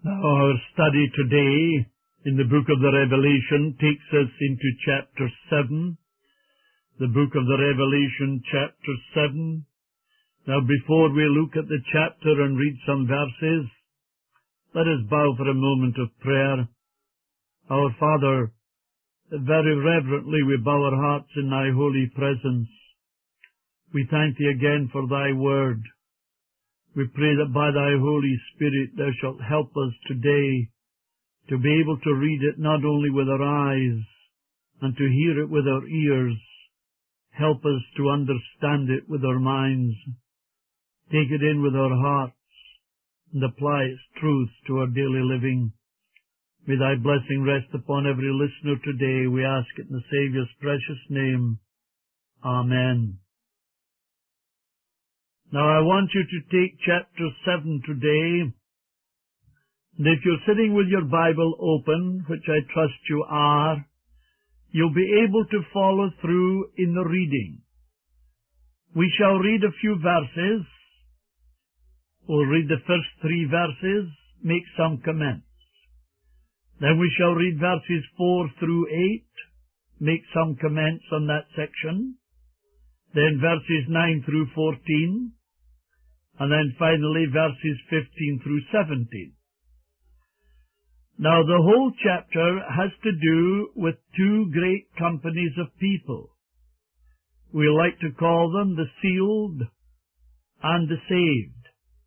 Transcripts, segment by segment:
Now our study today in the book of the Revelation takes us into chapter 7. The book of the Revelation, chapter 7. Now before we look at the chapter and read some verses, let us bow for a moment of prayer. Our Father, very reverently we bow our hearts in Thy holy presence. We thank Thee again for Thy word. We pray that by Thy Holy Spirit Thou shalt help us today to be able to read it not only with our eyes and to hear it with our ears. Help us to understand it with our minds, take it in with our hearts, and apply its truths to our daily living. May Thy blessing rest upon every listener today. We ask it in the Saviour's precious name. Amen. Now I want you to take chapter 7 today, and if you're sitting with your Bible open, which I trust you are, you'll be able to follow through in the reading. We shall read a few verses. We'll read the first 3 verses, make some comments. Then we shall read verses 4 through 8, make some comments on that section. Then verses 9 through 14. And then finally verses 15 through 17. Now the whole chapter has to do with 2 great companies of people. We like to call them the sealed and the saved.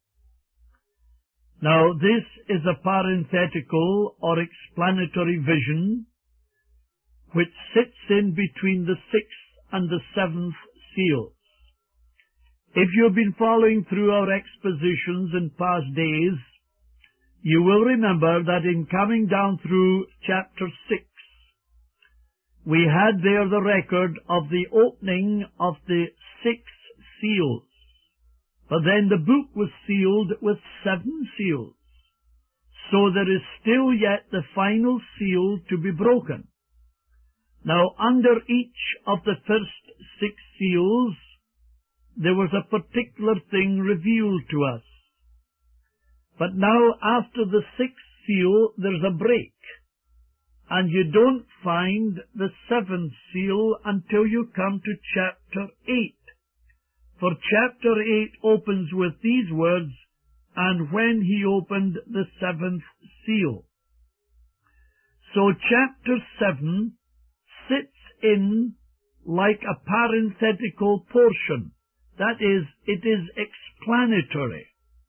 Now this is a parenthetical or explanatory vision which sits in between the 6th and the 7th seals. If you've been following through our expositions in past days, you will remember that in coming down through chapter 6, we had there the record of the opening of the 6 seals. But then the book was sealed with 7 seals. So there is still yet the final seal to be broken. Now under each of the first 6 seals, there was a particular thing revealed to us. But now after the 6th seal, there's a break. And you don't find the 7th seal until you come to chapter 8. For chapter 8 opens with these words, "And when he opened the 7th seal." So chapter 7 sits in like a parenthetical portion. That is, it is explanatory.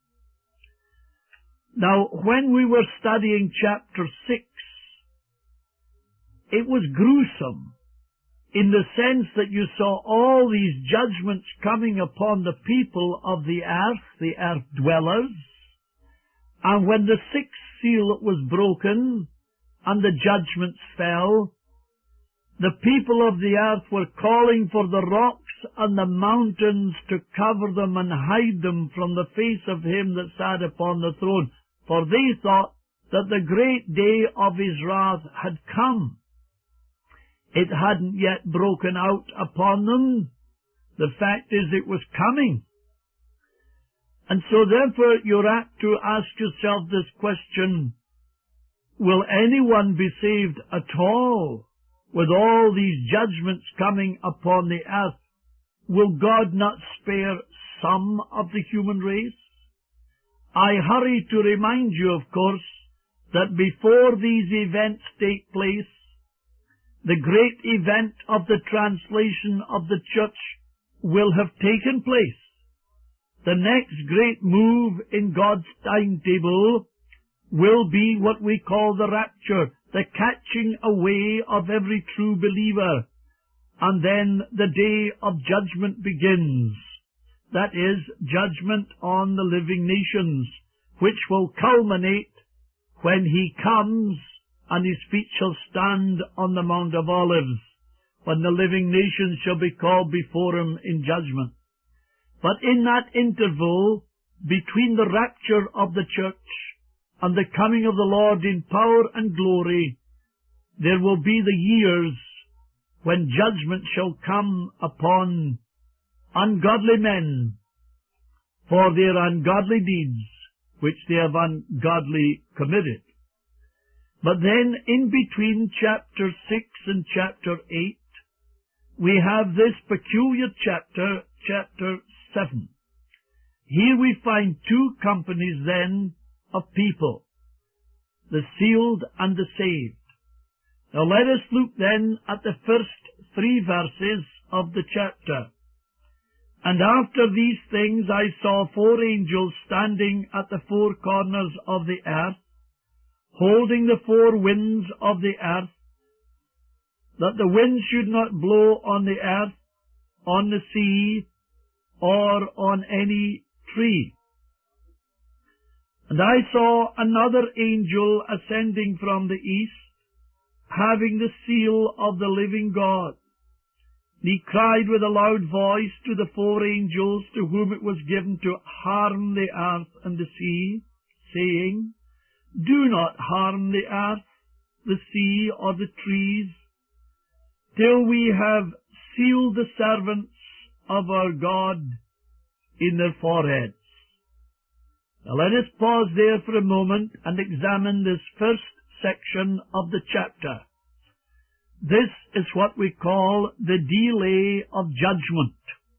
Now, when we were studying chapter 6, it was gruesome in the sense that you saw all these judgments coming upon the people of the earth dwellers, and when the 6th seal was broken and the judgments fell, the people of the earth were calling for the rocks and the mountains to cover them and hide them from the face of him that sat upon the throne, for they thought that the great day of his wrath had come. It hadn't yet broken out upon them. The fact is it was coming. And so therefore you're apt to ask yourself this question, will anyone be saved at all with all these judgments coming upon the earth? Will God not spare some of the human race? I hurry to remind you, of course, that before these events take place, the great event of the translation of the church will have taken place. The next great move in God's timetable will be what we call the rapture, the catching away of every true believer. And then the day of judgment begins. That is, judgment on the living nations, which will culminate when he comes and his feet shall stand on the Mount of Olives, when the living nations shall be called before him in judgment. But in that interval, between the rapture of the church and the coming of the Lord in power and glory, there will be the years when judgment shall come upon ungodly men for their ungodly deeds, which they have ungodly committed. But then, in between chapter 6 and chapter 8, we have this peculiar chapter, chapter 7. Here we find two companies then of people, the sealed and the saved. Now let us look then at the first 3 verses of the chapter. And after these things I saw 4 angels standing at the 4 corners of the earth, holding the 4 winds of the earth, that the wind should not blow on the earth, on the sea, or on any tree. And I saw another angel ascending from the east, having the seal of the living God. He cried with a loud voice to the 4 angels to whom it was given to harm the earth and the sea, saying, Do not harm the earth, the sea, or the trees, till we have sealed the servants of our God in their foreheads. Now let us pause there for a moment and examine this first section of the chapter. This is what we call the delay of judgment.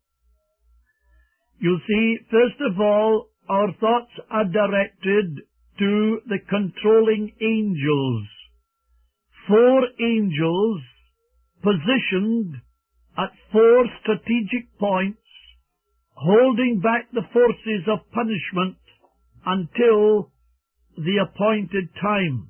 You see, first of all, our thoughts are directed to the controlling angels. 4 angels positioned at 4 strategic points, holding back the forces of punishment until the appointed time.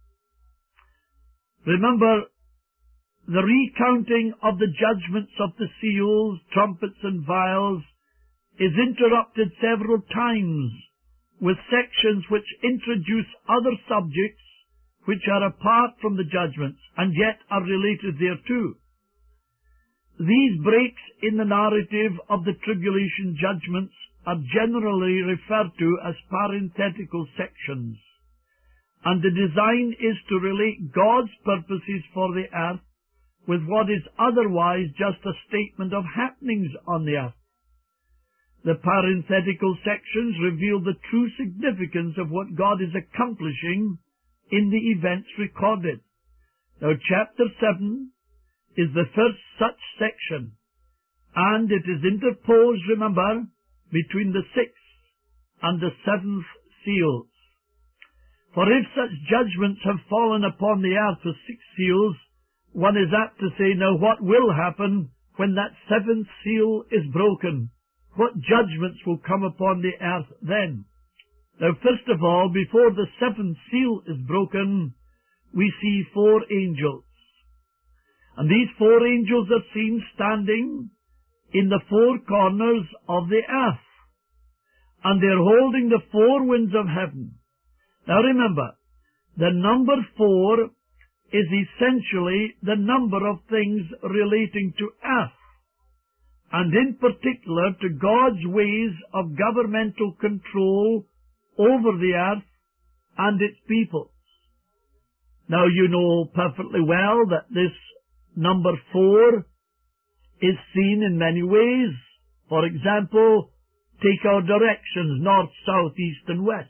Remember, the recounting of the judgments of the seals, trumpets, and vials is interrupted several times with sections which introduce other subjects which are apart from the judgments and yet are related thereto. These breaks in the narrative of the tribulation judgments are generally referred to as parenthetical sections, and the design is to relate God's purposes for the earth with what is otherwise just a statement of happenings on the earth. The parenthetical sections reveal the true significance of what God is accomplishing in the events recorded. Now, chapter 7 is the first such section, and it is interposed, remember, between the 6th and the 7th seals. For if such judgments have fallen upon the earth with 6 seals, one is apt to say, now what will happen when that 7th seal is broken? What judgments will come upon the earth then? Now, first of all, before the 7th seal is broken, we see 4 angels. And these 4 angels are seen standing in the 4 corners of the earth. And they're holding the 4 winds of heaven. Now remember, the number 4 is essentially the number of things relating to earth, and in particular to God's ways of governmental control over the earth and its people. Now you know perfectly well that this number 4 is seen in many ways. For example, take our directions, north, south, east, and west.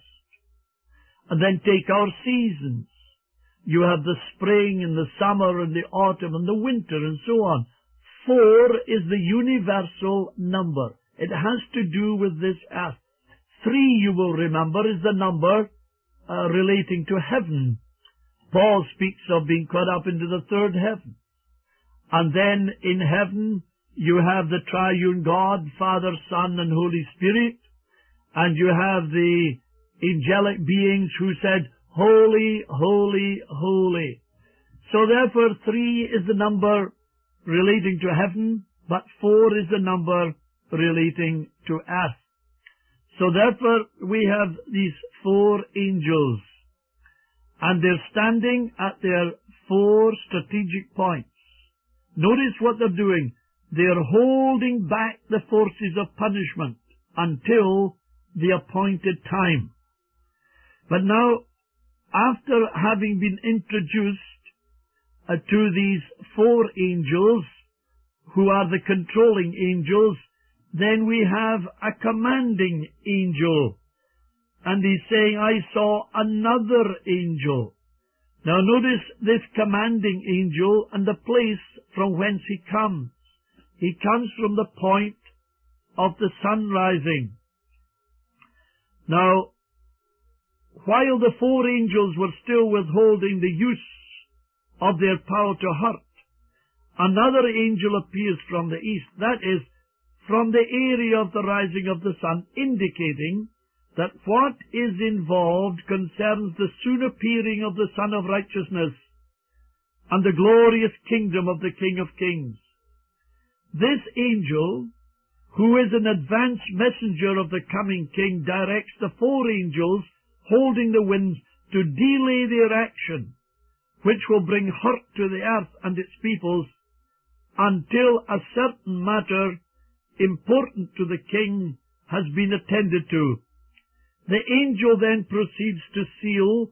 And then take our seasons. You have the spring and the summer and the autumn and the winter and so on. 4 is the universal number. It has to do with this earth. 3, you will remember, is the number relating to heaven. Paul speaks of being caught up into the 3rd heaven. And then in heaven, you have the triune God, Father, Son, and Holy Spirit. And you have the angelic beings who said, Holy, holy, holy. So therefore 3 is the number relating to heaven, but 4 is the number relating to earth. So therefore we have these 4 angels, and they're standing at their 4 strategic points. Notice what they're doing. They're holding back the forces of punishment until the appointed time. But now, after having been introduced to these 4 angels, who are the controlling angels, then we have a commanding angel. And he's saying, I saw another angel. Now notice this commanding angel and the place from whence he comes. He comes from the point of the sun rising. Now, while the four angels were still withholding the use of their power to hurt, another angel appears from the east, that is, from the area of the rising of the sun, indicating that what is involved concerns the soon appearing of the Son of Righteousness and the glorious kingdom of the King of Kings. This angel, who is an advance messenger of the coming King, directs the four angels holding the winds to delay their action, which will bring hurt to the earth and its peoples, until a certain matter important to the King has been attended to. The angel then proceeds to seal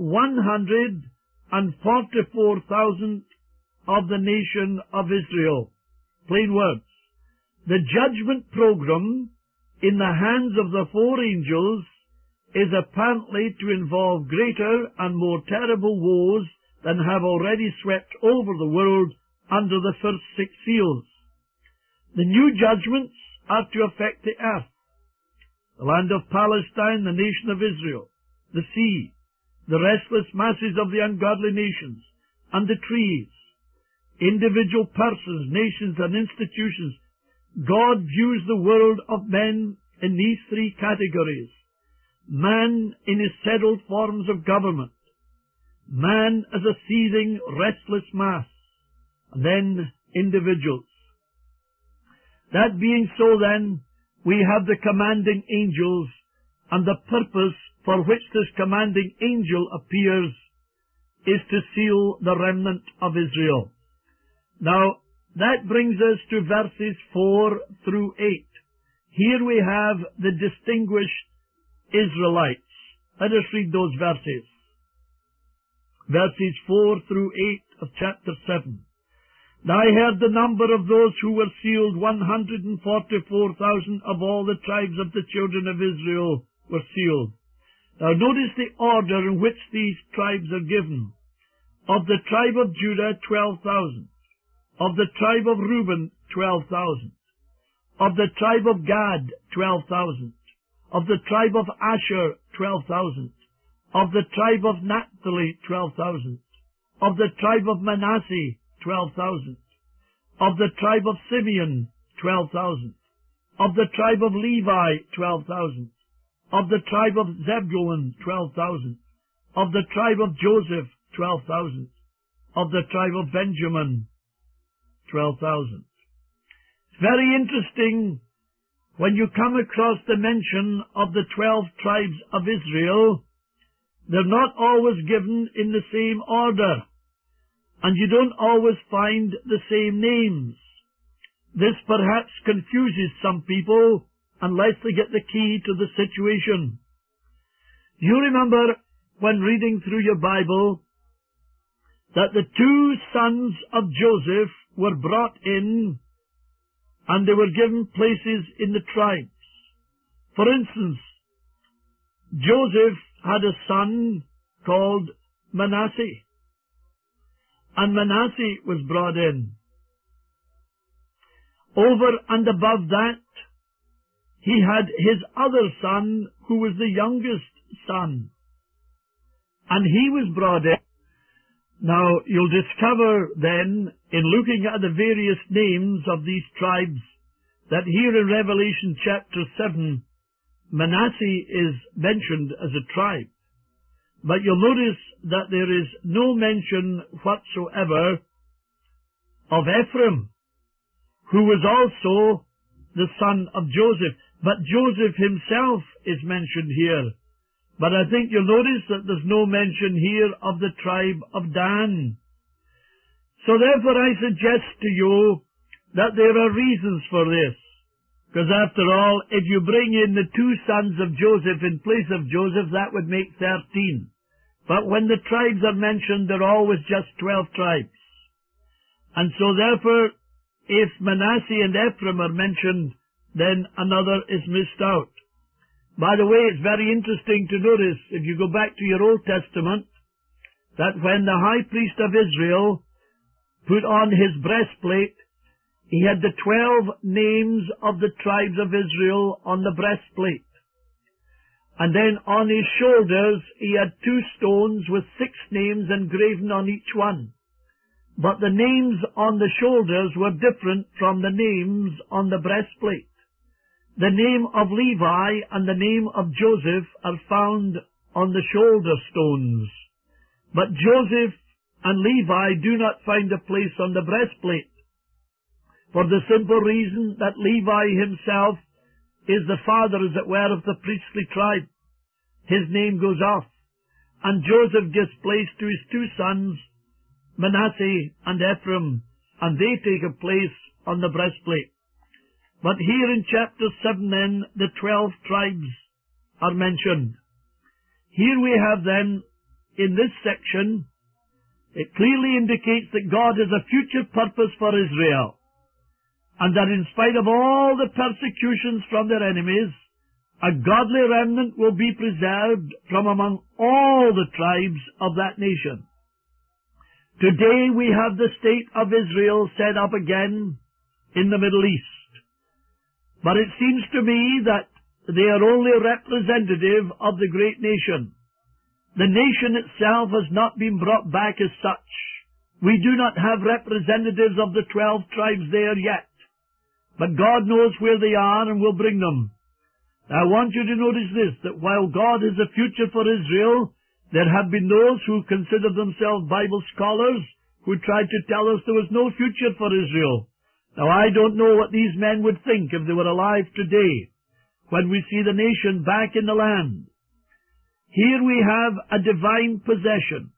144,000 of the nation of Israel. Plain words. The judgment program in the hands of the four angels is apparently to involve greater and more terrible woes than have already swept over the world under the first 6 seals. The new judgments are to affect the earth, the land of Palestine, the nation of Israel, the sea, the restless masses of the ungodly nations, and the trees, individual persons, nations, and institutions. God views the world of men in these 3 categories. Man in his settled forms of government, man as a seething, restless mass, and then individuals. That being so, then, we have the commanding angels, and the purpose for which this commanding angel appears is to seal the remnant of Israel. Now, that brings us to verses 4 through 8. Here we have the distinguished Israelites. Let us read those verses. Verses 4 through 8 of chapter 7. Now I heard the number of those who were sealed, 144,000 of all the tribes of the children of Israel were sealed. Now notice the order in which these tribes are given. Of the tribe of Judah, 12,000. Of the tribe of Reuben, 12,000. Of the tribe of Gad, 12,000. Of the tribe of Asher, 12,000. Of the tribe of Naphtali, 12,000. Of the tribe of Manasseh, 12,000. Of the tribe of Simeon, 12,000. Of the tribe of Levi, 12,000. Of the tribe of Zebulun, 12,000. Of the tribe of Joseph, 12,000. Of the tribe of Benjamin, 12,000. It's very interesting when you come across the mention of the 12 tribes of Israel. They're not always given in the same order, and you don't always find the same names. This perhaps confuses some people unless they get the key to the situation. You remember when reading through your Bible that the 2 sons of Joseph were brought in and they were given places in the tribes. For instance, Joseph had a son called Manasseh, and Manasseh was brought in. Over and above that, he had his other son, who was the youngest son, and he was brought in. Now, you'll discover then, in looking at the various names of these tribes, that here in Revelation chapter 7, Manasseh is mentioned as a tribe. But you'll notice that there is no mention whatsoever of Ephraim, who was also the son of Joseph. But Joseph himself is mentioned here. But I think you'll notice that there's no mention here of the tribe of Dan. So therefore I suggest to you that there are reasons for this. Because after all, if you bring in the 2 sons of Joseph in place of Joseph, that would make 13. But when the tribes are mentioned, they're always just 12 tribes. And so therefore, if Manasseh and Ephraim are mentioned, then another is missed out. By the way, it's very interesting to notice, if you go back to your Old Testament, that when the high priest of Israel put on his breastplate, he had the 12 names of the tribes of Israel on the breastplate. And then on his shoulders he had 2 stones with 6 names engraven on each one. But the names on the shoulders were different from the names on the breastplate. The name of Levi and the name of Joseph are found on the shoulder stones. But Joseph and Levi do not find a place on the breastplate, for the simple reason that Levi himself is the father, as it were, of the priestly tribe. His name goes off. And Joseph gives place to his 2 sons, Manasseh and Ephraim, and they take a place on the breastplate. But here in chapter 7 then, the 12 tribes are mentioned. Here we have then, in this section, it clearly indicates that God has a future purpose for Israel, and that in spite of all the persecutions from their enemies, a godly remnant will be preserved from among all the tribes of that nation. Today we have the state of Israel set up again in the Middle East. But it seems to me that they are only representative of the great nation. The nation itself has not been brought back as such. We do not have representatives of the 12 tribes there yet. But God knows where they are and will bring them. I want you to notice this, that while God has a future for Israel, there have been those who consider themselves Bible scholars who tried to tell us there was no future for Israel. Now, I don't know what these men would think if they were alive today, when we see the nation back in the land. Here we have a divine possession.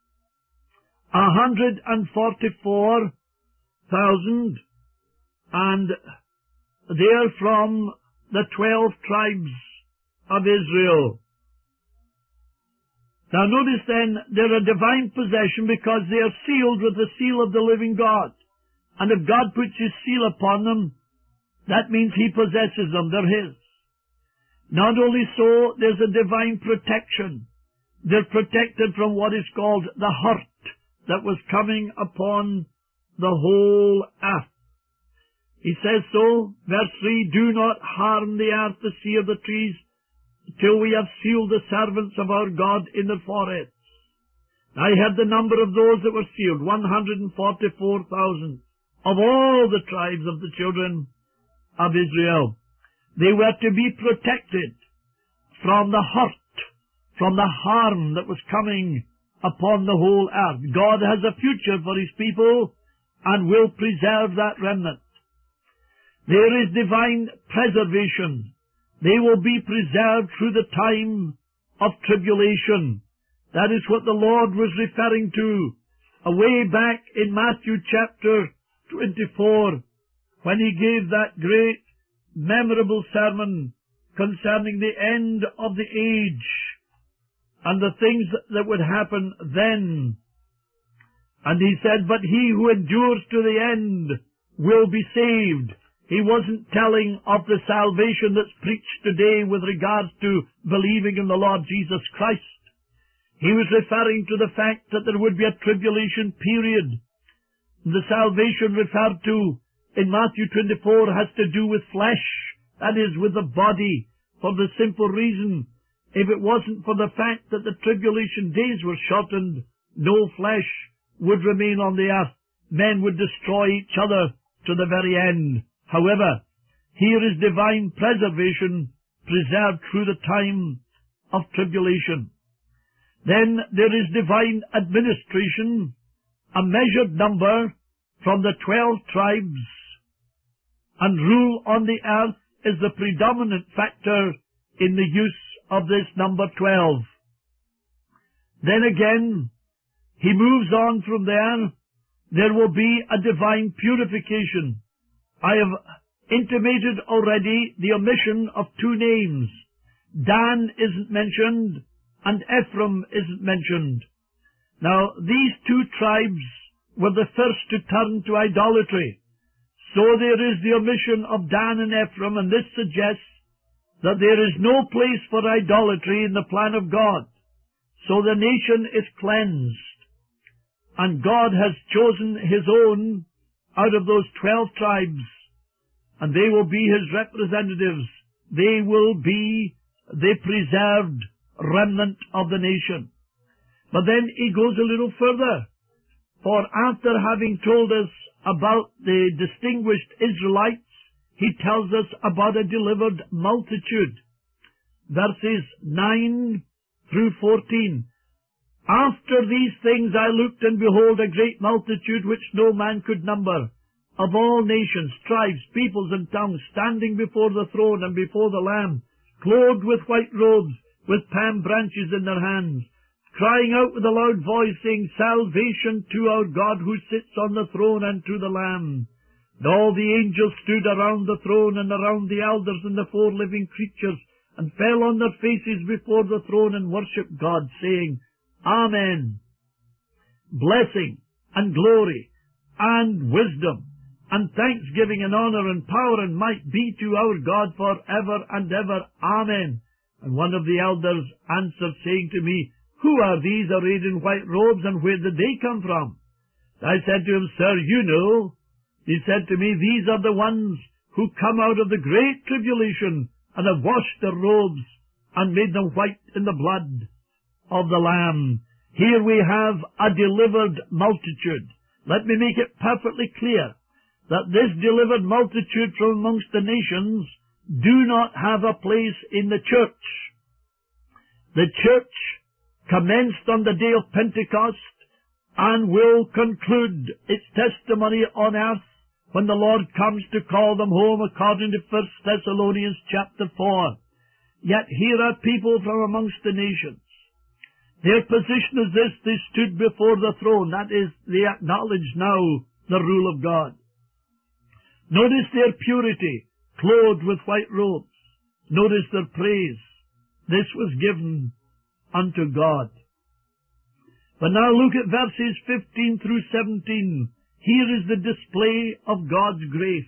144,000, and they are from the 12 tribes of Israel. Now notice then, they're a divine possession because they are sealed with the seal of the living God. And if God puts His seal upon them, that means He possesses them. They're His. Not only so, there's a divine protection. They're protected from what is called the hurt that was coming upon the whole earth. He says so, verse 3, do not harm the earth, the sea, or the trees, till we have sealed the servants of our God in their foreheads. I have the number of those that were sealed, 144,000. Of all the tribes of the children of Israel. They were to be protected from the hurt, from the harm that was coming upon the whole earth. God has a future for His people and will preserve that remnant. There is divine preservation. They will be preserved through the time of tribulation. That is what the Lord was referring to away back in Matthew chapter 24, when He gave that great, memorable sermon concerning the end of the age and the things that would happen then. And He said, but he who endures to the end will be saved. He wasn't telling of the salvation that's preached today with regards to believing in the Lord Jesus Christ. He was referring to the fact that there would be a tribulation period. The salvation referred to in Matthew 24 has to do with flesh, that is, with the body, for the simple reason, if it wasn't for the fact that the tribulation days were shortened, no flesh would remain on the earth. Men would destroy each other to the very end. However, here is divine preservation preserved through the time of tribulation. Then there is divine administration, a measured number from the 12 tribes, and rule on the earth is the predominant factor in the use of this number 12. Then again, he moves on from there. There will be a divine purification. I have intimated already the omission of 2 names. Dan isn't mentioned, and Ephraim isn't mentioned. Now, these 2 tribes were the first to turn to idolatry. So there is the omission of Dan and Ephraim, and this suggests that there is no place for idolatry in the plan of God. So the nation is cleansed, and God has chosen His own out of those 12 tribes, and they will be His representatives. They will be the preserved remnant of the nation. But then He goes a little further, for after having told us about the distinguished Israelites, He tells us about a delivered multitude. Verses 9 through 14. After these things I looked, and behold, a great multitude which no man could number, of all nations, tribes, peoples, and tongues, standing before the throne and before the Lamb, clothed with white robes, with palm branches in their hands, crying out with a loud voice, saying, Salvation to our God who sits on the throne and to the Lamb. And all the angels stood around the throne and around the elders and the 4 living creatures, and fell on their faces before the throne and worshipped God, saying, Amen. Blessing and glory and wisdom and thanksgiving and honor and power and might be to our God for ever and ever. Amen. And one of the elders answered, saying to me, Who are these arrayed in white robes, and where did they come from? I said to him, Sir, you know. He said to me, These are the ones who come out of the great tribulation, and have washed their robes, and made them white in the blood of the Lamb. Here we have a delivered multitude. Let me make it perfectly clear that this delivered multitude from amongst the nations do not have a place in the church. The church commenced on the day of Pentecost and will conclude its testimony on earth when the Lord comes to call them home, according to 1 Thessalonians chapter 4. Yet here are people from amongst the nations. Their position is this: they stood before the throne. That is, they acknowledge now the rule of God. Notice their purity, clothed with white robes. Notice their praise. This was given unto God. But now look at verses 15 through 17. Here is the display of God's grace.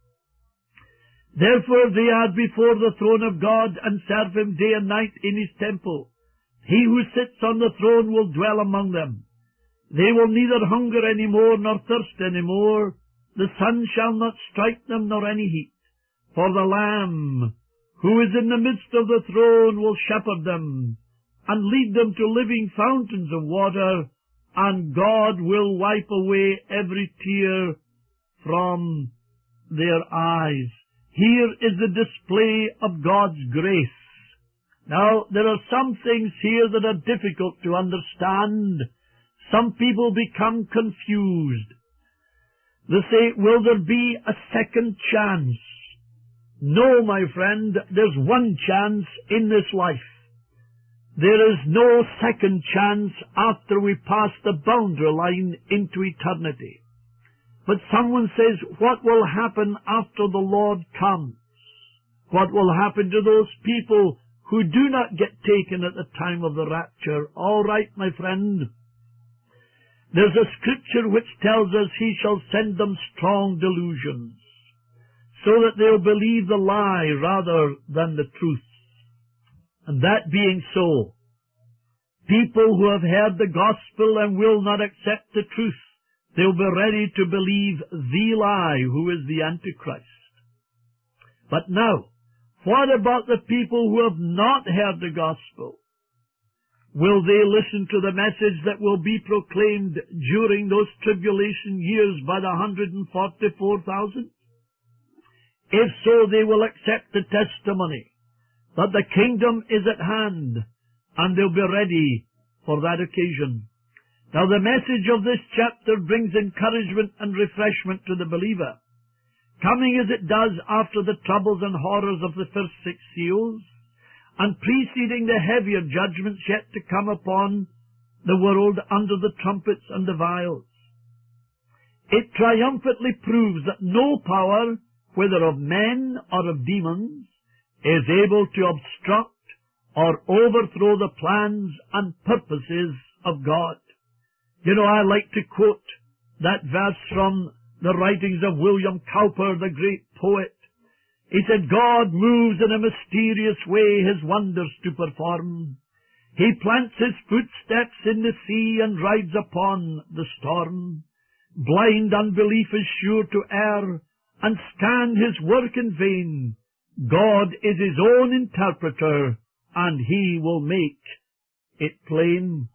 Therefore they are before the throne of God, and serve Him day and night in His temple. He who sits on the throne will dwell among them. They will neither hunger any more, nor thirst any more. The sun shall not strike them, nor any heat. For the Lamb, who is in the midst of the throne, will shepherd them, and lead them to living fountains of water, and God will wipe away every tear from their eyes. Here is the display of God's grace. Now, there are some things here that are difficult to understand. Some people become confused. They say, will there be a second chance? No, my friend, there's one chance in this life. There is no second chance after we pass the boundary line into eternity. But someone says, what will happen after the Lord comes? What will happen to those people who do not get taken at the time of the rapture? All right, my friend. There's a scripture which tells us He shall send them strong delusions, so that they'll believe the lie rather than the truth. And that being so, people who have heard the gospel and will not accept the truth, they'll be ready to believe the lie, who is the Antichrist. But now, what about the people who have not heard the gospel? Will they listen to the message that will be proclaimed during those tribulation years by the 144,000? If so, they will accept the testimony that the kingdom is at hand, and they'll be ready for that occasion. Now, the message of this chapter brings encouragement and refreshment to the believer, coming as it does after the troubles and horrors of the first 6 seals, and preceding the heavier judgments yet to come upon the world under the trumpets and the vials. It triumphantly proves that no power, whether of men or of demons, is able to obstruct or overthrow the plans and purposes of God. You know, I like to quote that verse from the writings of William Cowper, the great poet. He said, God moves in a mysterious way His wonders to perform. He plants His footsteps in the sea and rides upon the storm. Blind unbelief is sure to err and stand His work in vain. God is His own interpreter, and He will make it plain.